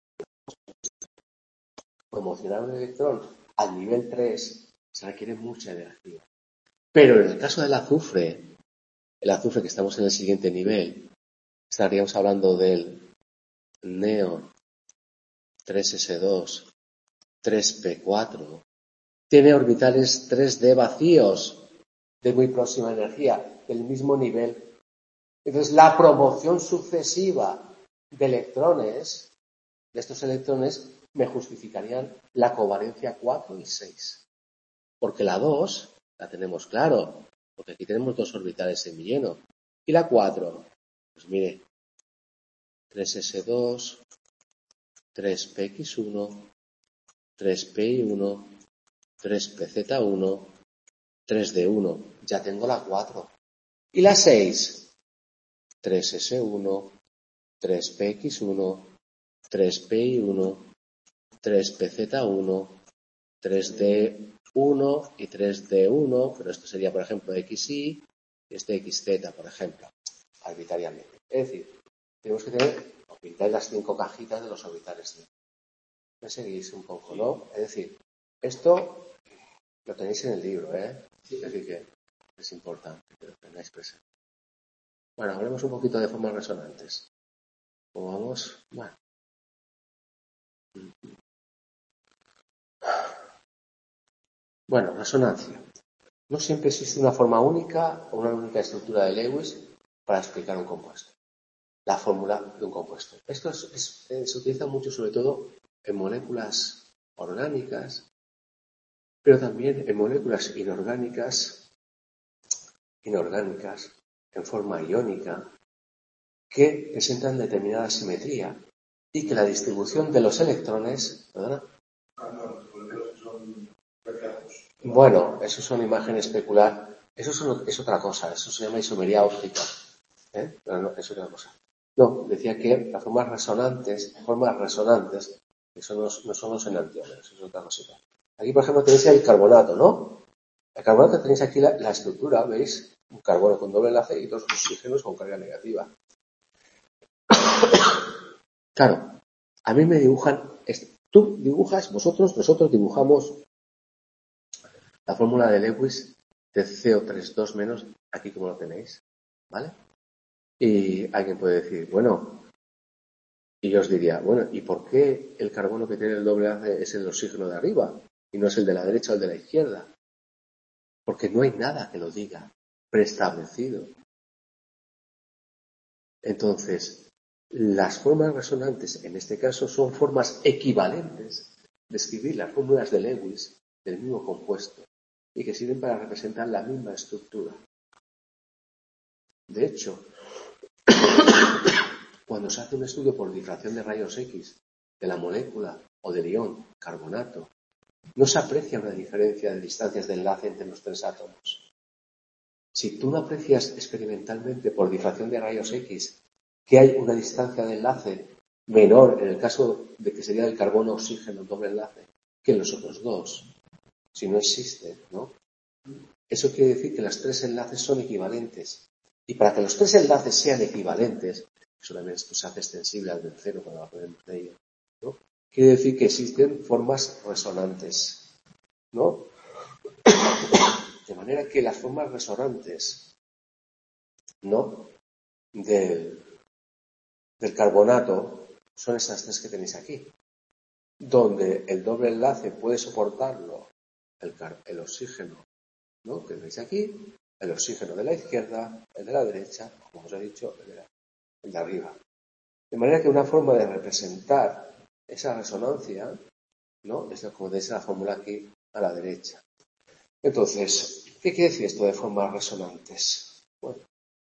Promocionar un electrón al nivel tres se requiere mucha energía. Pero en el caso del azufre, el azufre que estamos en el siguiente nivel, estaríamos hablando del neón tres ese dos, tres pe cuatro, tiene orbitales tres de vacíos de muy próxima energía, del mismo nivel. Entonces, la promoción sucesiva de electrones, de estos electrones, me justificarían la covalencia cuatro y seis. Porque la dos la tenemos claro, porque aquí tenemos dos orbitales semilleno. Y la cuatro, pues mire, tres ese dos, tres pe equis uno, tres pe i uno, tres pe zeta uno, tres de uno. Ya tengo la cuatro. Y la seis, tres ese uno, tres pe equis uno, tres pe i uno, tres pe zeta uno, tres de uno y tres de uno, pero esto sería, por ejemplo, xy y este xz, por ejemplo, arbitrariamente. Es decir, tenemos que tener, o pintar las cinco cajitas de los orbitales. Me seguís un poco, ¿no? Es decir, esto lo tenéis en el libro, ¿eh? Es decir, que es importante que lo tengáis presente. Bueno, hablemos un poquito de formas resonantes. ¿Cómo vamos? Bueno. Bueno, resonancia. No siempre existe una forma única o una única estructura de Lewis para explicar un compuesto. La fórmula de un compuesto. Esto es, es, eh, se utiliza mucho sobre todo en moléculas orgánicas, pero también en moléculas inorgánicas, inorgánicas en forma iónica, que presentan determinada simetría y que la distribución de los electrones, ¿perdona? Bueno, eso son imágenes especular, eso es, es otra cosa, eso se llama isomería óptica, ¿eh? Pero no, eso es otra cosa. No, decía que las formas resonantes, formas resonantes, eso no, no son los enantiómeros, eso es otra cosita. Aquí, por ejemplo, tenéis el carbonato, ¿no? El carbonato tenéis aquí la, la estructura, ¿veis? Un carbono con doble enlace y dos oxígenos con carga negativa. Claro, a mí me dibujan, tú dibujas, vosotros, nosotros dibujamos la fórmula de Lewis de C O tres dos menos, aquí como lo tenéis, ¿vale? Y alguien puede decir, bueno, y yo os diría, bueno, ¿y por qué el carbono que tiene el doble enlace es el oxígeno de arriba y no es el de la derecha o el de la izquierda? Porque no hay nada que lo diga preestablecido. Entonces, las formas resonantes, en este caso, son formas equivalentes de escribir las fórmulas de Lewis del mismo compuesto y que sirven para representar la misma estructura. De hecho, cuando se hace un estudio por difracción de rayos X de la molécula o del ion carbonato, no se aprecia una diferencia de distancias de enlace entre los tres átomos. Si tú no aprecias experimentalmente por difracción de rayos X que hay una distancia de enlace menor en el caso de que sería el carbono-oxígeno doble enlace que en los otros dos, si no existe, ¿no? Eso quiere decir que los tres enlaces son equivalentes. Y para que los tres enlaces sean equivalentes, eso también esto se hace extensible al benceno cuando aprendemos de ello, ¿no? Quiere decir que existen formas resonantes, ¿no? De manera que las formas resonantes, ¿no? Del, del carbonato son estas tres que tenéis aquí, donde el doble enlace puede soportarlo el, el oxígeno, ¿no? Que veis aquí, el oxígeno de la izquierda, el de la derecha, como os he dicho, el de, la, el de arriba. De manera que una forma de representar esa resonancia, ¿no? Es como tenéis la fórmula aquí a la derecha. Entonces, ¿qué quiere decir esto de formas resonantes? Bueno,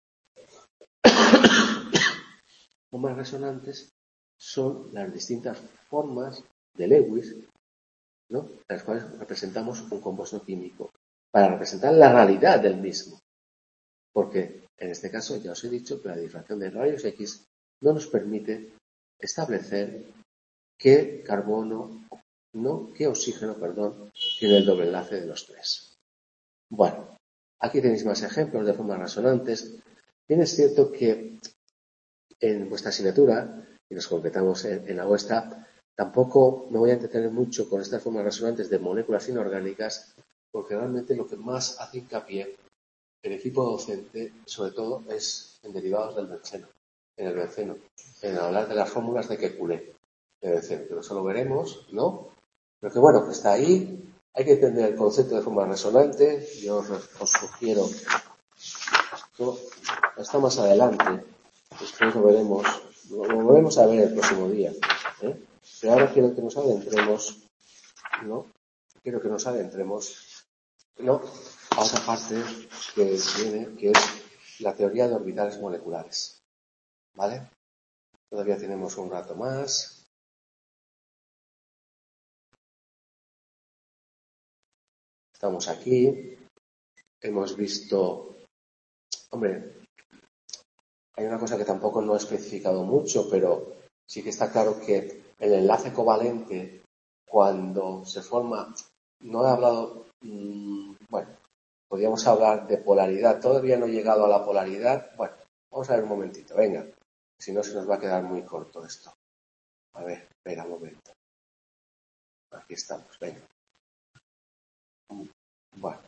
formas resonantes son las distintas formas de Lewis, ¿no? Las cuales representamos un compuesto químico, para representar la realidad del mismo. Porque, en este caso, ya os he dicho que la difracción de rayos X no nos permite establecer qué carbono, no, qué oxígeno, perdón, tiene el doble enlace de los tres. Bueno, aquí tenéis más ejemplos de formas resonantes. Bien es cierto que en vuestra asignatura, y nos completamos en, en la vuestra, tampoco me voy a entretener mucho con estas formas resonantes de moléculas inorgánicas, porque realmente lo que más hace hincapié el equipo docente, sobre todo, es en derivados del benceno, en el benceno, en hablar de las fórmulas de Kekulé, del benceno, que eso lo veremos, ¿no? Pero que bueno, que está ahí, hay que entender el concepto de forma resonante, yo os, os sugiero, esto está más adelante, después lo veremos, lo, lo volvemos a ver el próximo día, ¿eh? Pero ahora quiero que nos adentremos, ¿no? Quiero que nos adentremos, ¿no? A otra parte que viene, que es la teoría de orbitales moleculares. ¿Vale? Todavía tenemos un rato más. Estamos aquí. Hemos visto... Hombre, hay una cosa que tampoco no he especificado mucho, pero sí que está claro que el enlace covalente, cuando se forma... No he hablado... Mmm, bueno, podríamos hablar de polaridad. Todavía no he llegado a la polaridad. Bueno, vamos a ver un momentito. Venga. Si no, se nos va a quedar muy corto esto. A ver, espera un momento. Aquí estamos, venga. Bueno.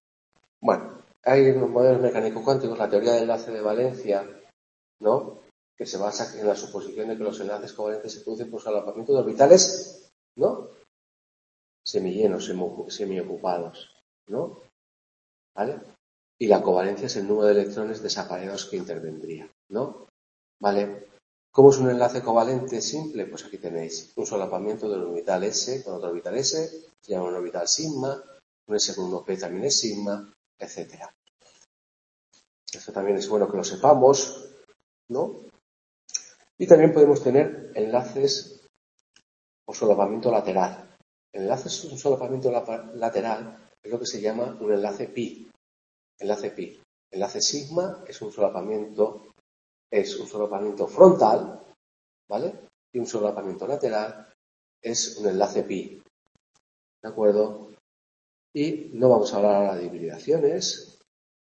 Bueno, hay en los modelos mecánico-cuánticos la teoría del enlace de valencia, ¿no? que se basa en la suposición de que los enlaces covalentes se producen por solapamiento de orbitales, ¿no? Semillenos, semiocupados, ¿no? ¿Vale? Y la covalencia es el número de electrones desapareados que intervendría, ¿no? ¿Vale? ¿Cómo es un enlace covalente simple? Pues aquí tenéis un solapamiento del orbital S con otro orbital S, se llama un orbital sigma, un S con un P también es sigma, etcétera. Esto también es bueno que lo sepamos, ¿no? Y también podemos tener enlaces o solapamiento lateral. El enlace es un solapamiento lateral, es lo que se llama un enlace pi. Enlace pi. Enlace sigma es un solapamiento, es un solapamiento frontal, ¿vale? Y un solapamiento lateral es un enlace pi. ¿De acuerdo? Y no vamos a hablar ahora de hibridaciones.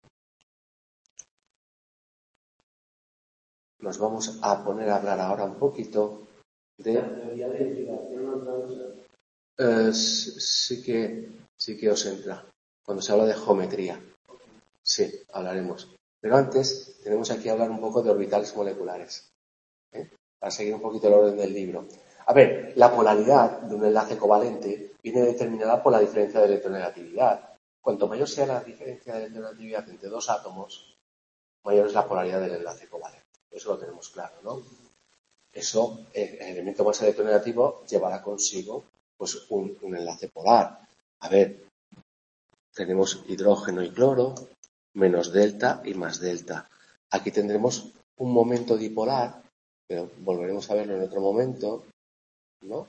Nos vamos a poner a hablar ahora un poquito de... La teoría de hibridación nos vamos a... Eh, sí que sí que os entra cuando se habla de geometría. Sí, hablaremos. Pero antes tenemos aquí a hablar un poco de orbitales moleculares, ¿eh? Para seguir un poquito el orden del libro. A ver, la polaridad de un enlace covalente viene determinada por la diferencia de electronegatividad. Cuanto mayor sea la diferencia de electronegatividad entre dos átomos, mayor es la polaridad del enlace covalente. Eso lo tenemos claro, ¿no? Eso, el elemento más electronegativo llevará consigo pues un, un enlace polar. A ver, tenemos hidrógeno y cloro, menos delta y más delta. Aquí tendremos un momento dipolar, pero volveremos a verlo en otro momento, ¿no?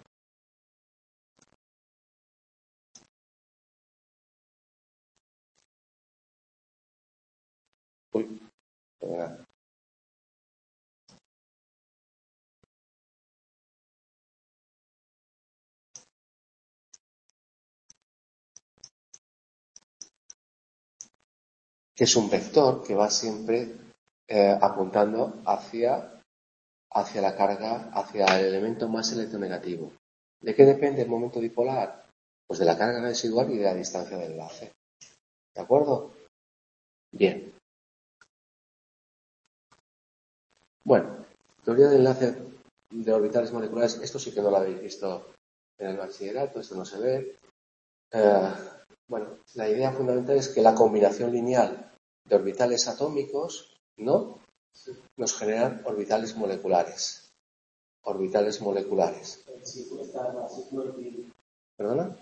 Uy, perdona. Que es un vector que va siempre eh, apuntando hacia, hacia la carga, hacia el elemento más electronegativo. ¿De qué depende el momento dipolar? Pues de la carga residual y de la distancia del enlace. ¿De acuerdo? Bien. Bueno, teoría de enlace de orbitales moleculares. Esto sí que no lo habéis visto en el bachillerato, esto no se ve. Eh, bueno, la idea fundamental es que la combinación lineal de orbitales atómicos, ¿no?, nos generan orbitales moleculares. Orbitales moleculares. ¿Perdona?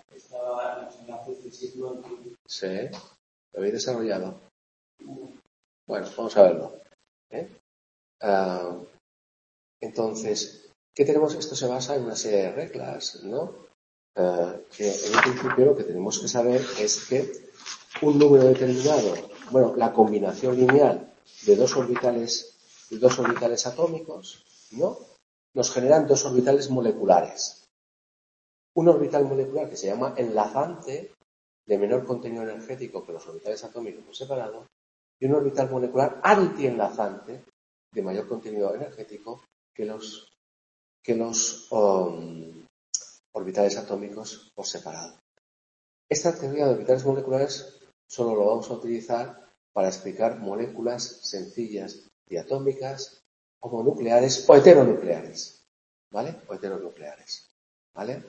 Sí, lo habéis desarrollado. Bueno, vamos a verlo. ¿Eh? Uh, entonces, ¿qué tenemos? Esto se basa en una serie de reglas, ¿no? Uh, que en un principio lo que tenemos que saber es que un número determinado, bueno, la combinación lineal de dos orbitales, de dos orbitales atómicos, ¿no?, nos generan dos orbitales moleculares. Un orbital molecular que se llama enlazante, de menor contenido energético que los orbitales atómicos por separado, y un orbital molecular antienlazante, de mayor contenido energético que los, que los um, orbitales atómicos por separado. Esta teoría de orbitales moleculares solo lo vamos a utilizar para explicar moléculas sencillas diatómicas, homonucleares o heteronucleares, ¿vale? O heteronucleares, ¿vale?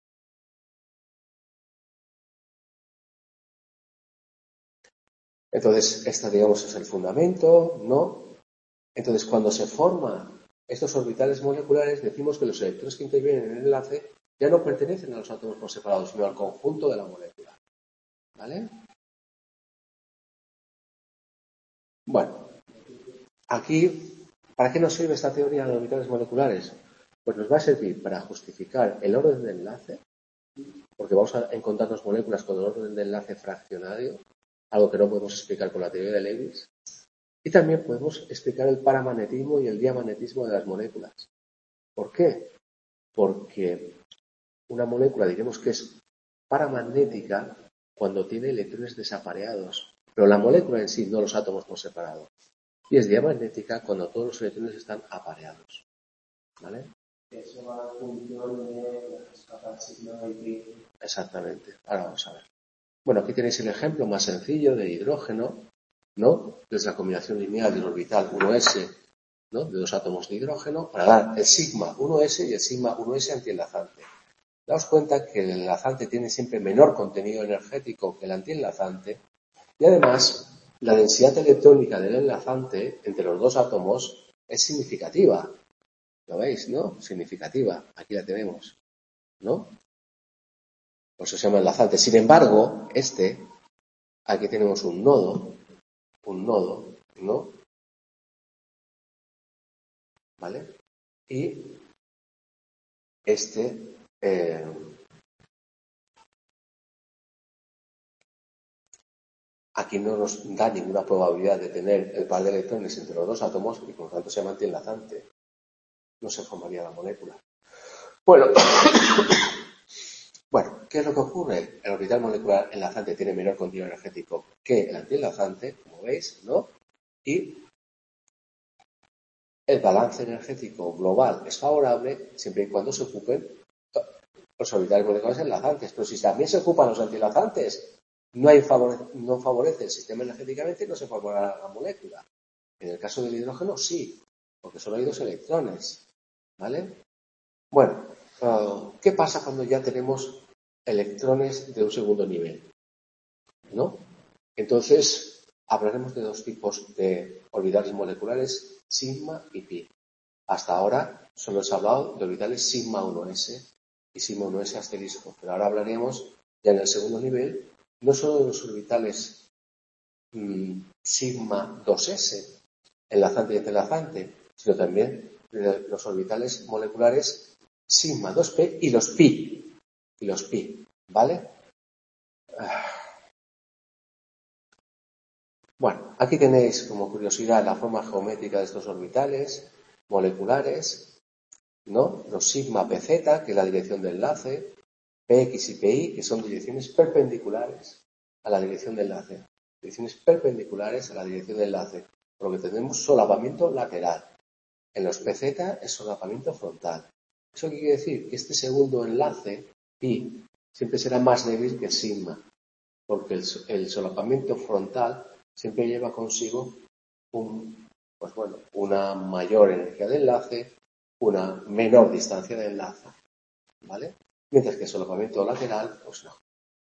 Entonces, esta, digamos, es el fundamento, ¿no? Entonces, cuando se forman estos orbitales moleculares, decimos que los electrones que intervienen en el enlace ya no pertenecen a los átomos por separado, sino al conjunto de la molécula, ¿vale? Bueno, aquí, ¿para qué nos sirve esta teoría de orbitales moleculares? Pues nos va a servir para justificar el orden de enlace, porque vamos a encontrarnos moléculas con el orden de enlace fraccionario, algo que no podemos explicar con la teoría de Lewis. Y también podemos explicar el paramagnetismo y el diamagnetismo de las moléculas. ¿Por qué? Porque una molécula, diremos que es paramagnética cuando tiene electrones desapareados, pero la molécula en sí, no los átomos por separado. Y es diamagnética cuando todos los electrones están apareados. ¿Vale? Eso va a función de las capas sigma y pi. Exactamente. Ahora vamos a ver. Bueno, aquí tenéis el ejemplo más sencillo de hidrógeno, ¿no? Es la combinación lineal del orbital uno ese ¿no? De dos átomos de hidrógeno para dar el sigma uno ese y el sigma uno ese antienlazante. Daos cuenta que el enlazante tiene siempre menor contenido energético que el antienlazante y además la densidad electrónica del enlazante entre los dos átomos es significativa. ¿Lo veis, no? Significativa. Aquí la tenemos, ¿no? Por eso se llama enlazante. Sin embargo, este, aquí tenemos un nodo, un nodo, ¿no? ¿Vale? Y este eh, aquí no nos da ninguna probabilidad de tener el par de electrones entre los dos átomos y por lo tanto se mantiene enlazante. No se formaría la molécula. Bueno, bueno, ¿qué es lo que ocurre? El orbital molecular enlazante tiene menor contenido energético que el antienlazante, como veis, ¿no? Y el balance energético global es favorable siempre y cuando se ocupen los orbitales moleculares enlazantes. Pero si también se ocupan los antienlazantes, no, hay favore- no favorece el sistema energéticamente y no se formará la molécula. En el caso del hidrógeno, sí, porque solo hay dos electrones. ¿Vale? Bueno, uh, ¿qué pasa cuando ya tenemos electrones de un segundo nivel? ¿No? Entonces, hablaremos de dos tipos de orbitales moleculares, sigma y pi. Hasta ahora solo os he hablado de orbitales sigma uno ese y sigma uno ese asterisco, pero ahora hablaremos ya en el segundo nivel no solo de los orbitales mmm, sigma dos ese, enlazante y desenlazante, sino también de los orbitales moleculares sigma dos pe y los pi, y los pi, ¿vale? Bueno, aquí tenéis como curiosidad la forma geométrica de estos orbitales moleculares, ¿no? Los sigma pz, que es la dirección de enlace, px y pi, que son direcciones perpendiculares a la dirección de enlace. Direcciones perpendiculares a la dirección de enlace, por lo que tenemos solapamiento lateral. En los pz es solapamiento frontal. ¿Eso qué quiere decir? Que este segundo enlace, pi, siempre será más débil que sigma, porque el, el solapamiento frontal siempre lleva consigo un, pues bueno, una mayor energía de enlace, una menor distancia de enlace, ¿vale? Mientras que el solapamiento lateral, pues no.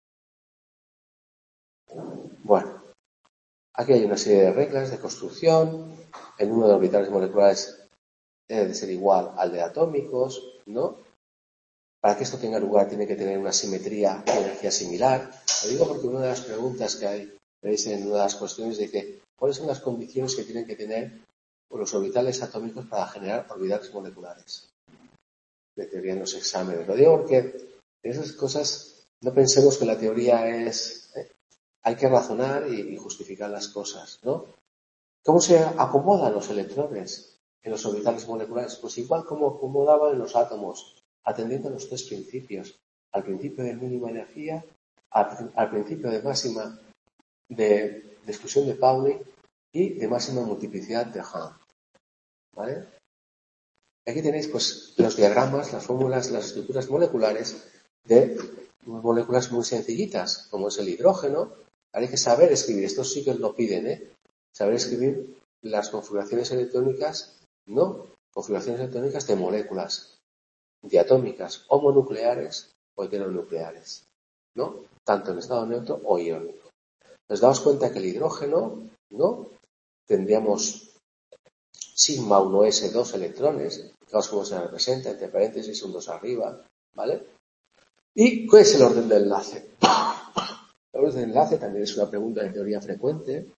Bueno, aquí hay una serie de reglas de construcción. El número de orbitales moleculares debe de ser igual al de atómicos, ¿no? Para que esto tenga lugar tiene que tener una simetría de energía similar. Lo digo porque una de las preguntas que hay, veis en una de las cuestiones, dice, ¿cuáles son las condiciones que tienen que tener los orbitales atómicos para generar orbitales moleculares? De teoría en los exámenes. Lo digo porque en esas cosas no pensemos que la teoría es... ¿eh? Hay que razonar y, y justificar las cosas, ¿no? ¿Cómo se acomodan los electrones en los orbitales moleculares? Pues igual como acomodaban en los átomos, atendiendo a los tres principios. Al principio de mínima energía, al, al principio de máxima de, de exclusión de Pauli y de máxima multiplicidad de Hahn. ¿Vale? Aquí tenéis pues los diagramas, las fórmulas, las estructuras moleculares de moléculas muy sencillitas, como es el hidrógeno. Hay que saber escribir, estos sí que os lo piden, ¿eh? Saber escribir las configuraciones electrónicas, no, configuraciones electrónicas de moléculas diatómicas, homonucleares o heteronucleares, ¿no? Tanto en estado neutro o iónico. Nos damos cuenta que el hidrógeno, ¿no? Tendríamos sigma uno ese dos electrones, fijaos cómo se representa, entre paréntesis, un dos arriba, ¿vale? ¿Y cuál es el orden del enlace? El orden del enlace también es una pregunta de teoría frecuente.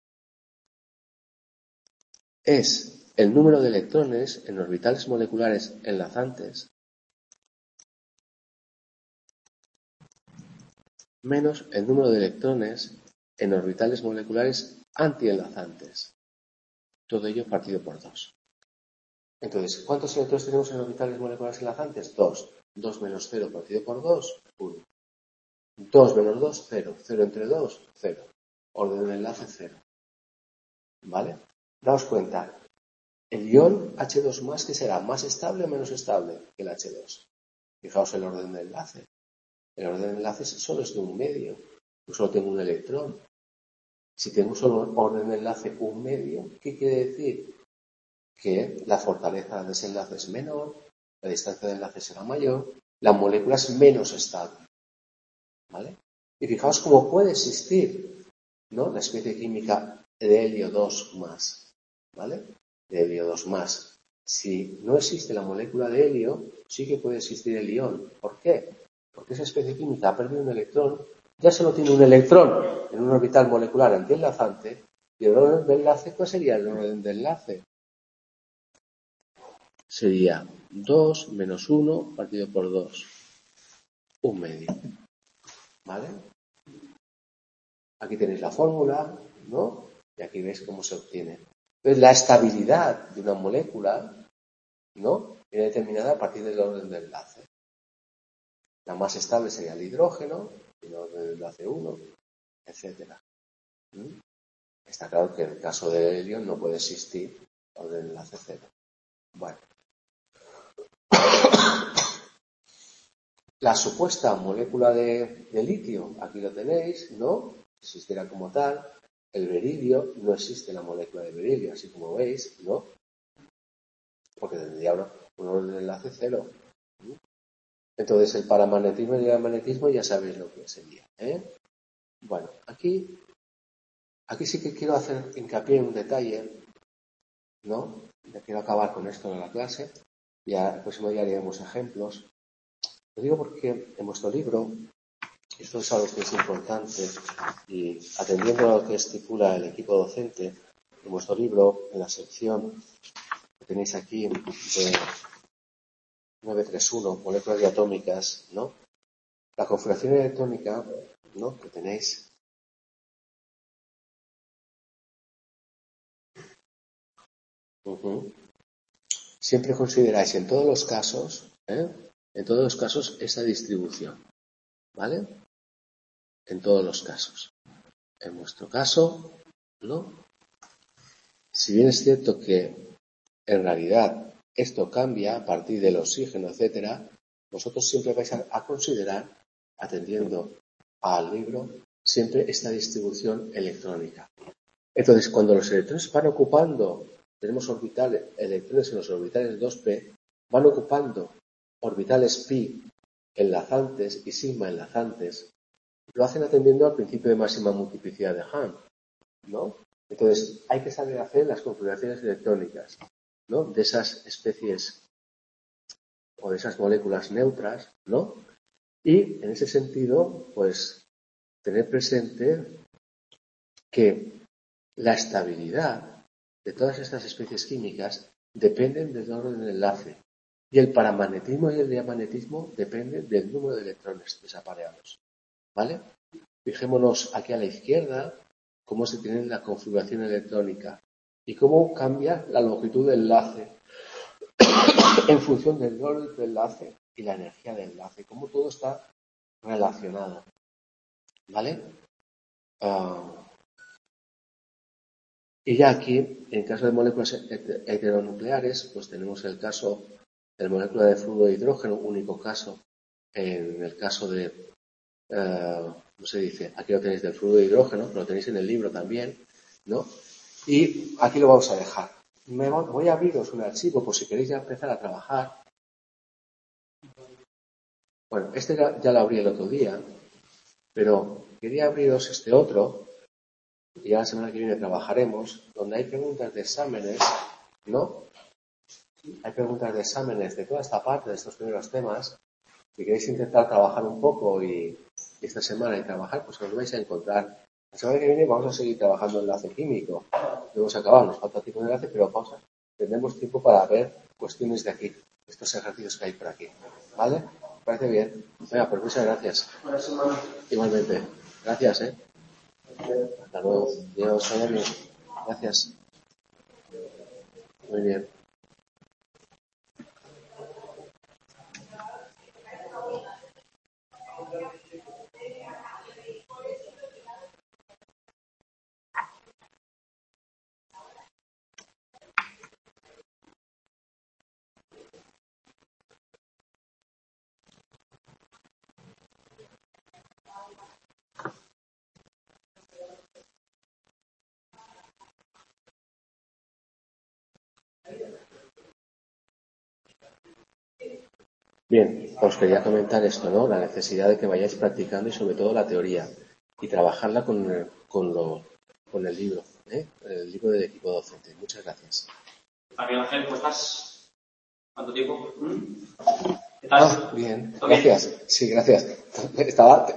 Es el número de electrones en orbitales moleculares enlazantes menos el número de electrones en orbitales moleculares antienlazantes. Todo ello partido por dos. Entonces, ¿cuántos electrones tenemos en orbitales moleculares enlazantes? dos. dos menos cero partido por dos, uno. dos menos dos, cero. cero entre dos, cero. Orden del enlace, cero. ¿Vale? Daos cuenta, el ion hache dos más, ¿qué será? ¿Más estable o menos estable que el hache dos? Fijaos el orden del enlace. El orden de enlaces solo es de un medio. Yo solo tengo un electrón. Si tengo solo orden de enlace un medio, ¿qué quiere decir? que la fortaleza de desenlace es menor, la distancia de enlace será mayor, la molécula es menos estable. ¿Vale? Y fijaos cómo puede existir, ¿no?, la especie química de helio dos más. ¿Vale? De helio dos más. Si no existe la molécula de helio, sí que puede existir el ión. ¿Por qué? Porque esa especie química ha perdido un electrón, ya solo tiene un electrón en un orbital molecular antienlazante, y el orden de enlace, ¿cuál sería el orden de enlace? Sería dos menos uno partido por dos. Un medio. ¿Vale? Aquí tenéis la fórmula, ¿no? Y aquí veis cómo se obtiene. Entonces, la estabilidad de una molécula, ¿no?, viene determinada a partir del orden de enlace. La más estable sería el hidrógeno, el orden de enlace uno, etcétera. ¿Mm? Está claro que en el caso del helio no puede existir orden de enlace cero. Bueno. La supuesta molécula de, de litio, aquí lo tenéis, ¿no? Existirá como tal. El berilio, no existe la molécula de berilio, así como veis, ¿no? Porque tendría un orden de enlace cero. Entonces, el paramagnetismo y el diamagnetismo ya sabéis lo que sería, ¿eh? Bueno, aquí, aquí sí que quiero hacer hincapié en un detalle, ¿no? Ya quiero acabar con esto de la clase. Ya el próximo día haremos ejemplos. Lo digo porque en vuestro libro, esto es algo que es importante, y atendiendo a lo que estipula el equipo docente, en vuestro libro, en la sección que tenéis aquí de nueve tres uno, moléculas diatómicas, ¿no? La configuración electrónica, ¿no?, que tenéis. Uh-huh. Siempre consideráis en todos los casos, ¿eh? en todos los casos, esa distribución, ¿vale? En todos los casos. En vuestro caso, ¿no? Si bien es cierto que en realidad esto cambia a partir del oxígeno, etcétera, vosotros siempre vais a, a considerar, atendiendo al libro, siempre esta distribución electrónica. Entonces, cuando los electrones van ocupando, tenemos orbitales, electrones en los orbitales dos p, van ocupando orbitales pi enlazantes y sigma enlazantes, lo hacen atendiendo al principio de máxima multiplicidad de Hahn, ¿no? Entonces, hay que saber hacer las configuraciones electrónicas, ¿no?, de esas especies o de esas moléculas neutras, ¿no? Y, en ese sentido, pues, tener presente que la estabilidad de todas estas especies químicas dependen del orden del enlace, y el paramagnetismo y el diamagnetismo dependen del número de electrones desapareados, ¿vale? Fijémonos aquí a la izquierda cómo se tiene la configuración electrónica y cómo cambia la longitud del enlace en función del orden del enlace y la energía del enlace, cómo todo está relacionado, ¿vale? Uh, y ya aquí, en caso de moléculas heteronucleares, pues tenemos el caso de la molécula de fluido de hidrógeno, único caso. En el caso de, uh, ¿cómo se dice? Aquí lo tenéis del fluido de hidrógeno, lo tenéis en el libro también, ¿no? Y aquí lo vamos a dejar. Me voy a abriros un archivo por si queréis ya empezar a trabajar. Bueno, este ya, ya lo abrí el otro día, pero quería abriros este otro, y ya la semana que viene trabajaremos, donde hay preguntas de exámenes, ¿no? Hay preguntas de exámenes de toda esta parte, de estos primeros temas. Si queréis intentar trabajar un poco y, y esta semana y trabajar, pues os vais a encontrar. La semana que viene vamos a seguir trabajando en enlace químico. No hemos acabado, nos falta tiempo de enlace, pero vamos a, tendremos tiempo para ver cuestiones de aquí, estos ejercicios que hay por aquí. ¿Vale? ¿Me parece bien? Venga, pues muchas gracias. Buena semana. Igualmente. Gracias, ¿eh? Hasta luego. Dios, vaya bien. Gracias. Muy bien. Bien, os quería comentar esto, ¿no? La necesidad de que vayáis practicando y sobre todo la teoría y trabajarla con, el- con, lo, con el libro, ¿eh? El libro del equipo docente. Muchas gracias. También, Ángel, ¿cómo estás? ¿Cuánto tiempo? ¿Qué tal? Ah, bien, gracias. Sí, gracias. Estaba,